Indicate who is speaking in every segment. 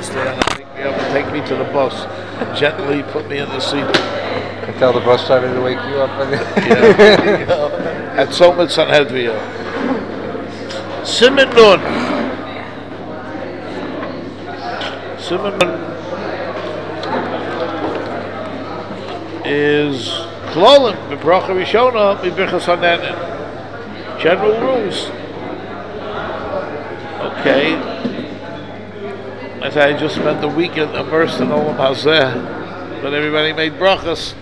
Speaker 1: to stay on and pick me up and take me to the bus and gently put me in the seat.
Speaker 2: I tell the bus driver to wake you up.
Speaker 1: Yeah. At Somet Sanhedria. Simon Nun. Simon Nun is Klolim, Mibracha Rishona, Mibrichas Hanenin. General rules. Okay. As I just spent the weekend immersed in Olam Hazeh, but everybody made brachas.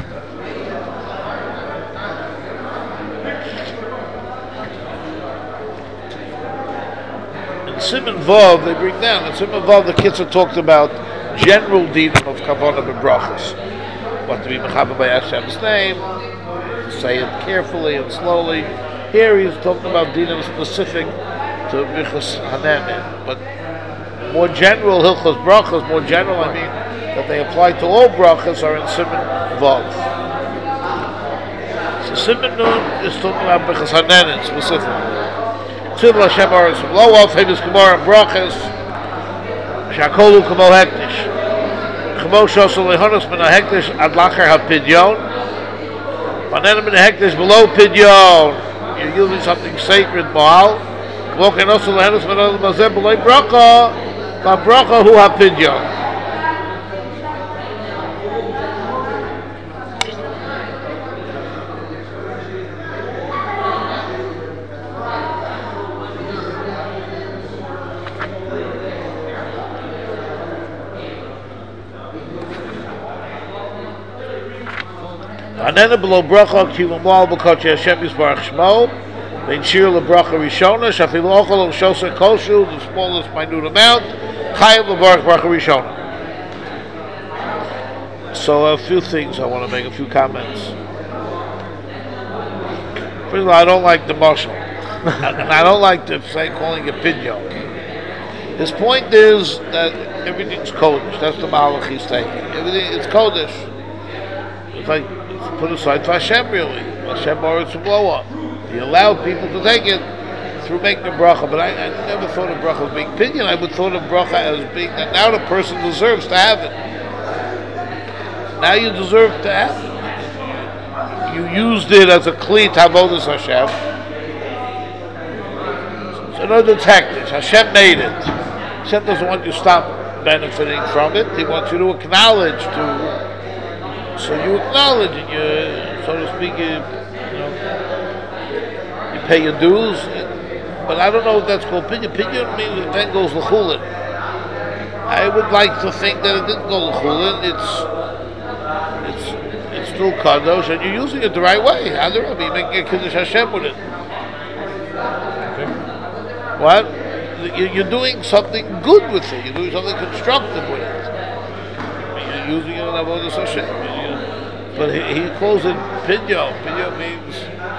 Speaker 1: In Simon Vav, they bring down. In Simon Vav, the kids have talked about general dinim of kavanah and brachas. What to be mechaber by Hashem's name, to say it carefully and slowly. Here he's talking about dinim specific to Birchas Hanenin, but more general hilchos brachas, more general, I mean, that they apply to all brachas are in Simon Vav. So Simon Nun is talking about Birchas Hanenin specifically. Tzivul Hashem Aretz V'lo famous Gemara and brachas, Shakolu Kamo Hektish. Kamo Shosel Lehonos Min HaHektish Ad Lacher HaPidyon. Hanenin Min HaHektish below Pidyon. You're using something sacred, Baal. Kamo Shosel Lehonos Min HaHektish below Bracha. Bracha Hu HaPidyon. Hanenin below bracha kivum wal b'koche Hashem Yisbarach Shmo. Vein shir lebracha rishona shafilu ochel shosa koshu, the smallest minute amount. Chayav lebarach bracha rishona. So a few things I want to make, a few comments. First of all, I don't like the mashal, and I don't like to say calling it pidyon. His point is that everything's kodesh. That's the malach he's taking. Everything it's kodesh. It's like put aside for Hashem, really. Hashem borrowed some blow up. He allowed people to take it through making a bracha, but I never thought of bracha as being pidyon. I would thought of bracha as being that now the person deserves to have it. Now you deserve to have it. You used it as a kli to avodas Hashem. So no detectives. Hashem made it. Hashem doesn't want you to stop benefiting from it. He wants you to acknowledge So you acknowledge and you, so to speak, you pay your dues. But I don't know if that's called pidyon. Pidyon means it then goes l'chulin. I would like to think that it didn't go l'chulin. It's still kadosh, and you're using it the right way. You're making a kiddush Hashem with it. What? You're doing something good with it. You're doing something constructive with it. You're using it in avodas Hashem. But he calls it pidyon. Pidyon means.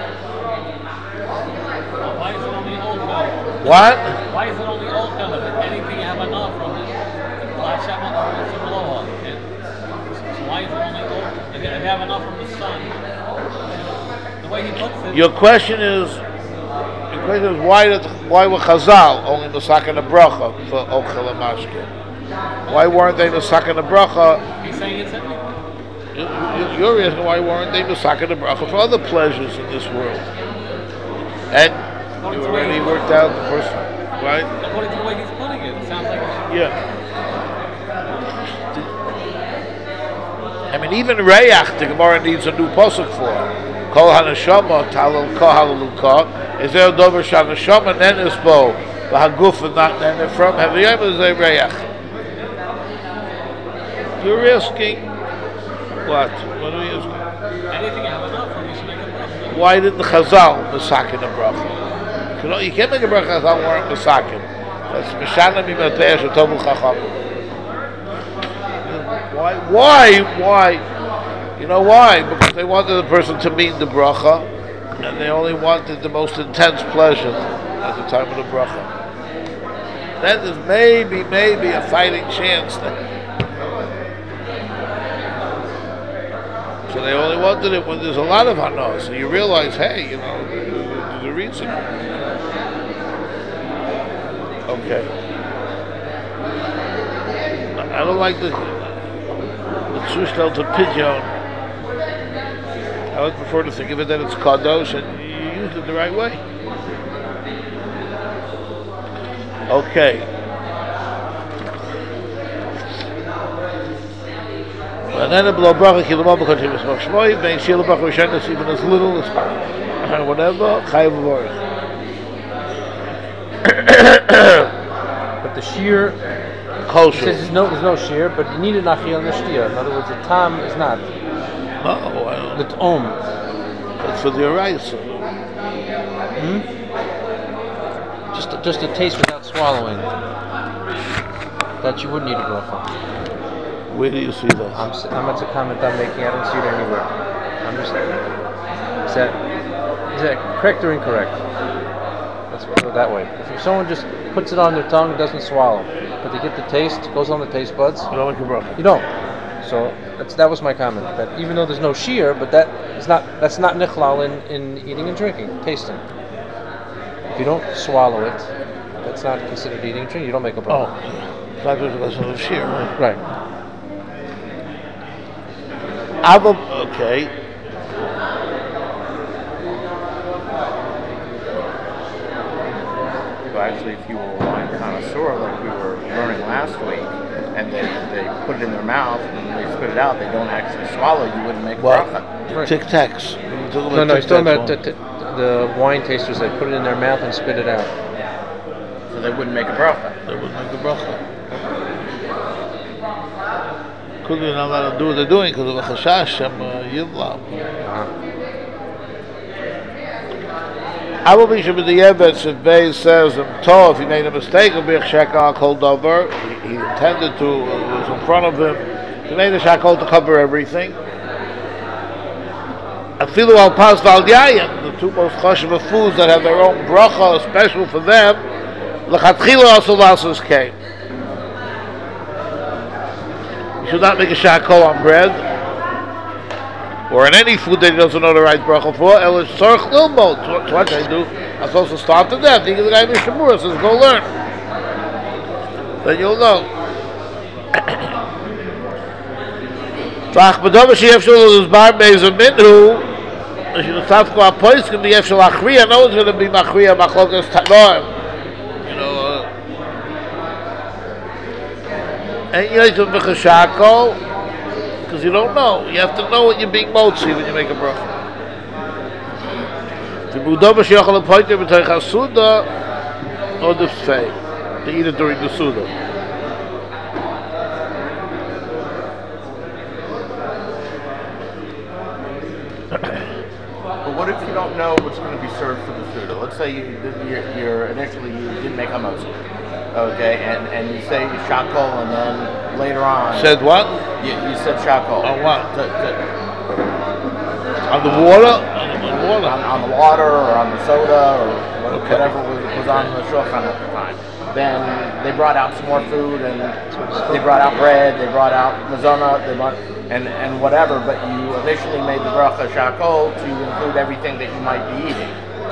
Speaker 3: Why is it only old fellow?
Speaker 1: What?
Speaker 3: Why is it only old fellow? Anything you have enough from it, Black Shabbat or some lower. So why is it only old? If you have enough from the sun, the way he puts it.
Speaker 1: Your question is why were Chazal only Masakin the bracha for Ochel and Mashke? Why weren't they Masakin the bracha?
Speaker 3: He's saying it's everything.
Speaker 1: You're asking why weren't they Masakin the bracha for other pleasures in this world? And you already worked out the first one, right?
Speaker 3: According to the way he's putting it, it sounds like
Speaker 1: yeah. I mean, even Reyach, the Gemara needs a new pasuk for. Kol haneshama talal ka halaluka. Is there a dover shaneshama nenes bo v'haguf and not nenes from? Have you ever say Reyach? You're asking what? What are you asking?
Speaker 3: anything you have enough from, you should make a bracha.
Speaker 1: Why didn't the Chazal Masakin a bracha? You can't make a bracha Chazal weren't Masakin. That's Mishana Mimateh Shetovu Chacham. Why? You know why? Because they wanted the person to mean the bracha, and they only wanted the most intense pleasure at the time of the bracha. Then there's maybe a fighting chance that. So they only wanted it when there's a lot of hanos. So you realize, hey, there's a reason. Okay. I don't like the Tzushtel to Pidyon. I would prefer to think of it that it's Kadosh and you use it the right way. Okay. And then the blow bracha kilomah because he was more shmoy. Bein shil bracha rishonus even as little as whatever. Chayav v'vorach.
Speaker 2: But the shear,
Speaker 1: Kosher.
Speaker 2: there's no shear, but you need an achil and a shtia. In other words, the tam is not.
Speaker 1: No, I don't.
Speaker 2: The om.
Speaker 1: That's for the Araisa.
Speaker 2: Just a taste without swallowing. That you would need a bracha.
Speaker 1: Where do you see that?
Speaker 2: That's a comment I'm making. I don't see it anywhere. I'm just. Is that correct or incorrect? Let's go that way. If someone just puts it on their tongue, it doesn't swallow, but they get the taste, it goes on the taste buds.
Speaker 1: You don't make a bracha.
Speaker 2: You don't. So that was my comment. That even though there's no shear, but that's not nichlal in eating and drinking, tasting. If you don't swallow it, that's not considered eating and drinking. You don't make a bracha.
Speaker 1: Oh, it's not just a lesson of shear, right?
Speaker 2: Right.
Speaker 1: Okay.
Speaker 4: Actually, if you were a wine connoisseur, like we were learning last week, and they put it in their mouth and they spit it out, they don't actually swallow, you wouldn't make bracha.
Speaker 2: Right.
Speaker 1: Tic Tacs.
Speaker 2: No, he's talking about the wine tasters that put it in their mouth and spit it out.
Speaker 4: So they wouldn't make a bracha.
Speaker 1: They wouldn't make the bracha. Could be not allowed to do what they're doing because of a chashash and yivlam. I will be sure with the evidence if Bay says if he made a mistake, will be a shakal kol davar. He intended to, it was in front of him. He made a shakal to cover everything. Afilu al pas val yayin, the two most chashuv foods that have their own bracha, special for them. L'chatchila also lasos came. You should not make a shakal on bread or in any food that he doesn't know the right bracha for. El is tzarich lilmod. So what I do? I'm supposed to starve to death. He gives the guy Mishamura says, go learn. Then you'll know. V'ach b'dova she'ef shul is bar be'ezah minhu. She'll start to go up place. Can be efshel achriya. No one's going to be machriya machlokas tanoim. You know. And you need to make a shakal. Because you don't know. You have to know what you're being motzi when you make a bracha. The budova sheyachal apoyter b'tayich hasuda or the fei. To eat it during the suda.
Speaker 4: But what if you don't know what's going to be served for the suda? Let's say you're initially you didn't make hamotzi. Okay, and you say shakol, and then later on
Speaker 1: Said what?
Speaker 4: You said shakol.
Speaker 1: On what? On the water? On the water.
Speaker 4: On the water or on the soda or whatever was on the shulchan at the time. Then they brought out some more food, and they brought out bread, they brought out mazona, and whatever. But you initially made the bracha shakol to include everything that you might be eating.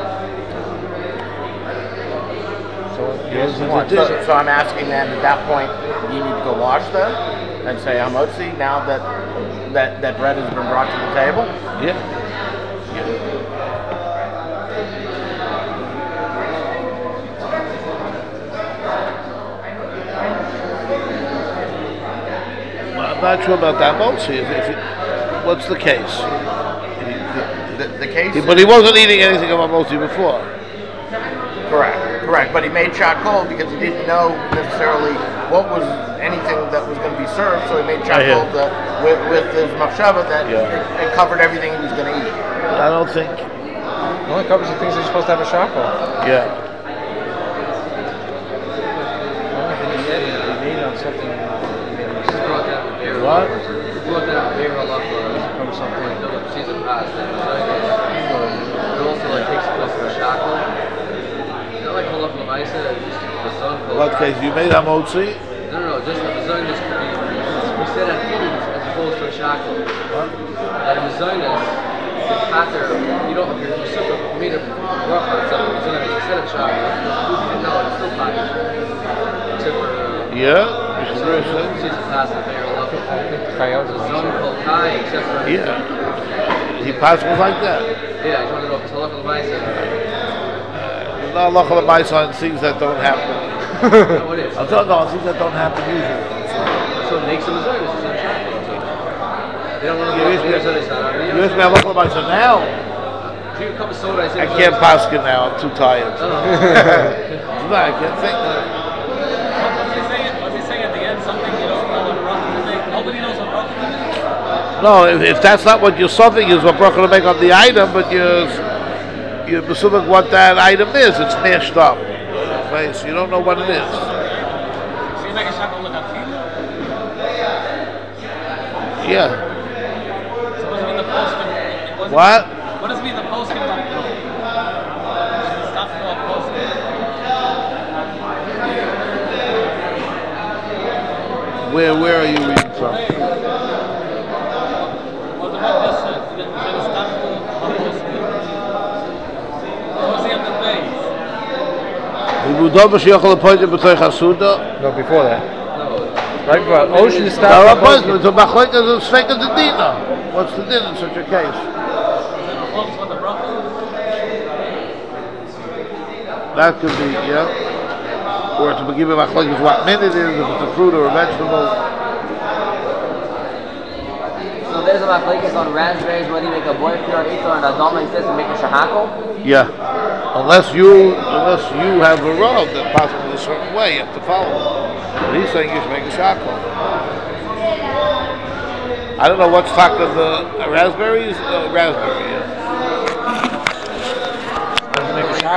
Speaker 4: So I'm asking them at that point, you need to go wash them and say hamotzi now that bread has been brought to the table?
Speaker 1: Yeah. Well, I'm not sure about that mostly. What's the case?
Speaker 4: The case
Speaker 1: But he wasn't eating anything of mostly before.
Speaker 4: Correct. But he made shakol because he didn't know necessarily what was anything that was going to be served, so he made shakol with his machshava that it covered everything he was going to eat.
Speaker 1: I don't think.
Speaker 2: It only covers the things that you're supposed to have a shakal.
Speaker 1: Yeah.
Speaker 2: He made on something.
Speaker 1: What?
Speaker 5: brought that beer Allah from something like the season past. It also like takes place in the shackle. Not like Halach Lamaisa, the sun.
Speaker 1: What case? You made hamotzi?
Speaker 5: No, just the zone just we said at food as opposed to a shackle.
Speaker 1: What?
Speaker 5: That in the zone after you don't have your super you made a rough on something, instead of shackle, you didn't know it's still packaged. Except for
Speaker 1: Yeah.
Speaker 5: So season pass is bigger level.
Speaker 2: I think the coyotes
Speaker 5: The
Speaker 2: are
Speaker 5: zone
Speaker 2: on
Speaker 5: called high, except for
Speaker 1: Yeah. He passes like that.
Speaker 5: Yeah, I just wanted to know if it's halacha l'maisa.
Speaker 1: No halacha l'maisa on things that don't happen.
Speaker 5: No, it is.
Speaker 1: I'm talking about things that don't happen usually.
Speaker 5: So it makes them as well. They don't want to
Speaker 1: You
Speaker 5: go
Speaker 1: wish
Speaker 5: to the other side.
Speaker 1: You wish me halacha l'maisa now?
Speaker 5: Drink a cup of soda.
Speaker 1: I can't pass it now. I'm too tired.
Speaker 5: Oh.
Speaker 1: No, I can't think.
Speaker 3: What's he saying at the end? Something you don't know what bracha to make. Nobody knows what bracha to make.
Speaker 1: No, if that's not what your something is, what bracha to make on the item, but you're assuming what that item is, it's mashed up. Right? So you don't know what it is.
Speaker 3: So you make a shakal with afilu?
Speaker 1: Yeah.
Speaker 3: So what does it mean the posting?
Speaker 1: What?
Speaker 3: What does it mean the posting about no? Stop the posting.
Speaker 1: Where are you reading from?
Speaker 3: What the Rebbe just said. You gotta stop the posting. What's the end of the base?
Speaker 2: No, before that. Right before ocean
Speaker 1: No,
Speaker 2: stop.
Speaker 1: what's the din in such a case?
Speaker 3: Focus on the bracha.
Speaker 1: That could be, yeah. Or to give him machlokes what minute it is, if it's a fruit or a vegetable.
Speaker 6: So there's a machlokes on raspberries, whether you make a boy pure or an adama, he says to make a shahakol.
Speaker 1: Yeah. Unless you have a rub that possibly a certain way, you have to follow it. But he's saying you should make a shakal. I don't know what's talking the raspberries. Raspberry. Yeah.